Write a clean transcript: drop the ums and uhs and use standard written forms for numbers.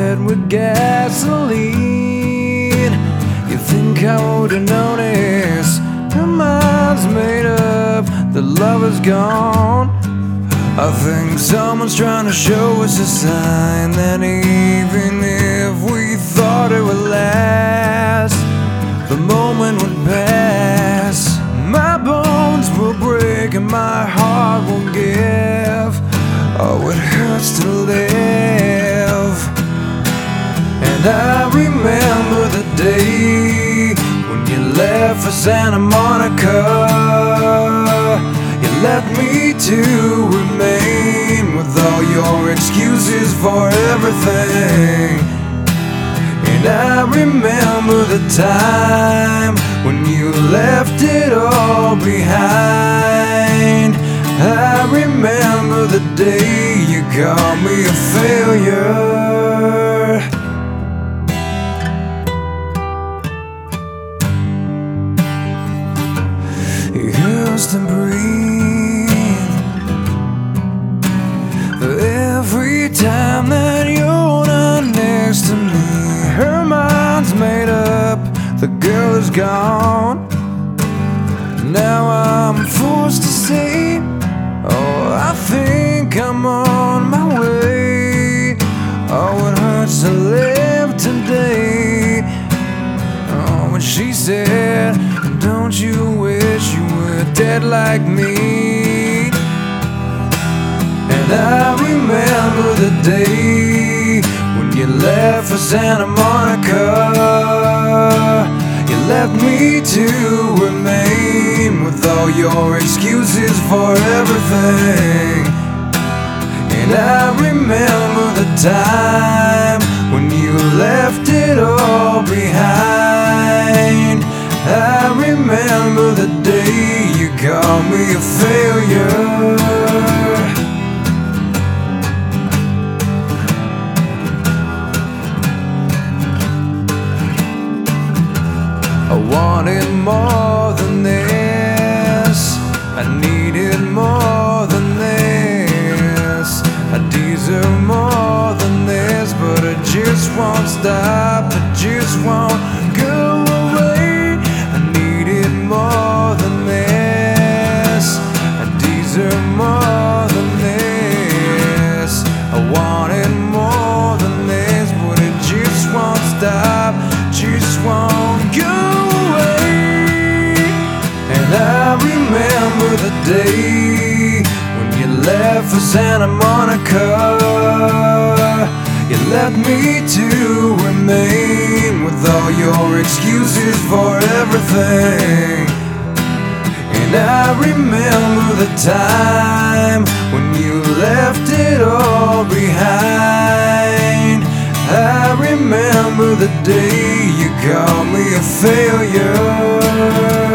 it with gasoline. You think I would've noticed her mind's made up, the love is gone. I think someone's trying to show us a sign that even if we thought it would last, the moment would pass. My bones will break and my heart will give. Oh, it hurts to live. And I remember the day when you left for Santa Monica. You left me to remain with all your excuses for everything. And I remember the time when you left it all behind. I remember the day you called me a failure. You used to breathe every time that you're not next to me. Her mind's made up, the girl is gone. Now I'm forced to say, oh, I think I'm on my way. Oh, it hurts to live today. Oh, when she said, don't you wish you were dead like me? And I remember the day when you left for Santa Monica. You left me to remain with all your excuses for everything. And I remember the time when you left it all behind. I remember the day you called me a failure. I wanted more than this, I needed more than this, I deserve more than this, but I just won't stop, I just won't go away. I needed more than this, I deserve more than this, I wanted more than this, but it just won't stop, just won't go. And I remember the day when you left for Santa Monica. You left me to remain with all your excuses for everything. And I remember the time when you left it all behind. I remember the day you called me a failure.